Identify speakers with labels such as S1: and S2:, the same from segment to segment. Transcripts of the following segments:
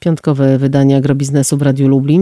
S1: Piątkowe wydanie Agrobiznesu w Radiu Lublin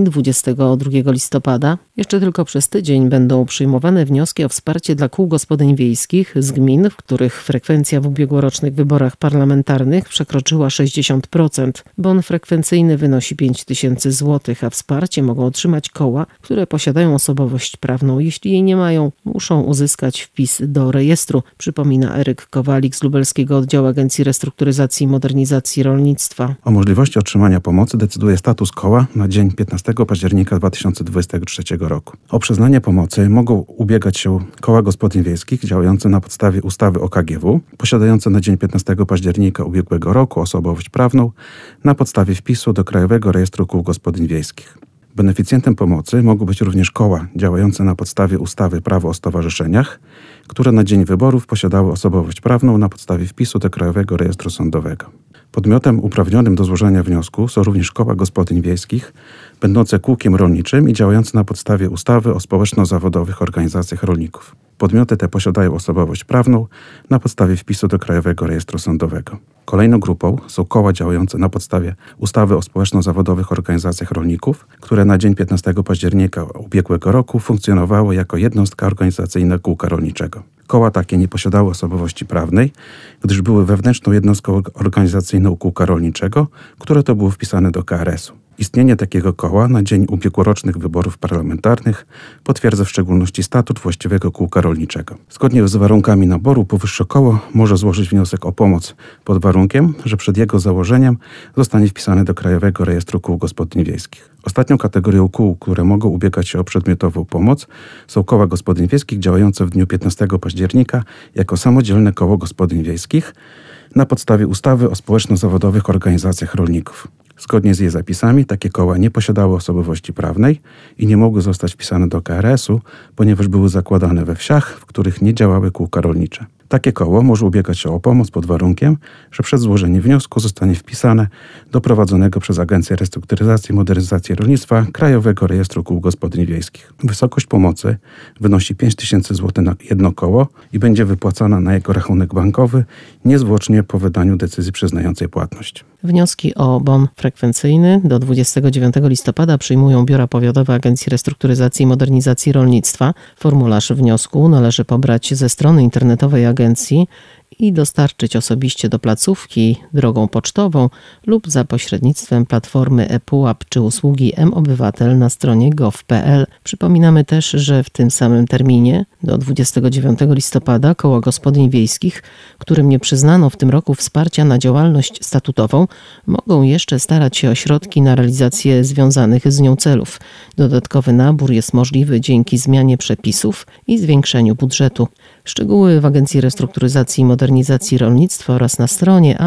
S1: 22 listopada. Jeszcze tylko przez tydzień będą przyjmowane wnioski o wsparcie dla kół gospodyń wiejskich z gmin, w których frekwencja w ubiegłorocznych wyborach parlamentarnych przekroczyła 60%. Bon frekwencyjny wynosi 5 tysięcy złotych, a wsparcie mogą otrzymać koła, które posiadają osobowość prawną. Jeśli jej nie mają, muszą uzyskać wpis do rejestru, przypomina Eryk Kowalik z Lubelskiego Oddziału Agencji Restrukturyzacji i Modernizacji Rolnictwa.
S2: O możliwości otrzymania pomocy decyduje status koła na dzień 15 października 2023 roku. O przyznanie pomocy mogą ubiegać się koła gospodyń wiejskich działające na podstawie ustawy o KGW, posiadające na dzień 15 października ubiegłego roku osobowość prawną na podstawie wpisu do Krajowego Rejestru Kół Gospodyń Wiejskich. Beneficjentem pomocy mogą być również koła działające na podstawie ustawy Prawo o stowarzyszeniach, które na dzień wyborów posiadały osobowość prawną na podstawie wpisu do Krajowego Rejestru Sądowego. Podmiotem uprawnionym do złożenia wniosku są również koła gospodyń wiejskich, będące kółkiem rolniczym i działające na podstawie ustawy o społeczno-zawodowych organizacjach rolników. Podmioty te posiadają osobowość prawną na podstawie wpisu do Krajowego Rejestru Sądowego. Kolejną grupą są koła działające na podstawie ustawy o społeczno-zawodowych organizacjach rolników, które na dzień 15 października ubiegłego roku funkcjonowały jako jednostka organizacyjna kółka rolniczego. Koła takie nie posiadały osobowości prawnej, gdyż były wewnętrzną jednostką organizacyjną kółka rolniczego, które to było wpisane do KRS-u. Istnienie takiego koła na dzień ubiegłorocznych wyborów parlamentarnych potwierdza w szczególności statut właściwego kółka rolniczego. Zgodnie z warunkami naboru powyższe koło może złożyć wniosek o pomoc pod warunkiem, że przed jego założeniem zostanie wpisane do Krajowego Rejestru Kół Gospodyń Wiejskich. Ostatnią kategorią kół, które mogą ubiegać się o przedmiotową pomoc, są koła gospodyń wiejskich działające w dniu 15 października jako samodzielne koło gospodyń wiejskich na podstawie ustawy o społeczno-zawodowych organizacjach rolników. Zgodnie z jej zapisami takie koła nie posiadały osobowości prawnej i nie mogły zostać wpisane do KRS-u, ponieważ były zakładane we wsiach, w których nie działały kółka rolnicze. Takie koło może ubiegać się o pomoc pod warunkiem, że przed złożeniem wniosku zostanie wpisane do prowadzonego przez Agencję Restrukturyzacji i Modernizacji Rolnictwa Krajowego Rejestru Kół Gospodyń Wiejskich. Wysokość pomocy wynosi 5 tysięcy złotych na jedno koło i będzie wypłacana na jego rachunek bankowy niezwłocznie po wydaniu decyzji przyznającej płatność.
S1: Wnioski o bon frekwencyjny do 29 listopada przyjmują biura powiatowe Agencji Restrukturyzacji i Modernizacji Rolnictwa. Formularz wniosku należy pobrać ze strony internetowej agencji i dostarczyć osobiście do placówki drogą pocztową lub za pośrednictwem platformy ePUAP czy usługi mObywatel na stronie gov.pl. Przypominamy też, że w tym samym terminie do 29 listopada koła gospodyń wiejskich, którym nie przyznano w tym roku wsparcia na działalność statutową, mogą jeszcze starać się o środki na realizację związanych z nią celów. Dodatkowy nabór jest możliwy dzięki zmianie przepisów i zwiększeniu budżetu. Szczegóły w Agencji Restrukturyzacji i Modernizacji Rolnictwa oraz na stronie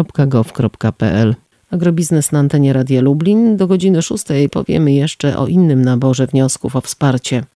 S1: arim.gov.pl. Agrobiznes na antenie Radia Lublin. Do godziny 6 powiemy jeszcze o innym naborze wniosków o wsparcie.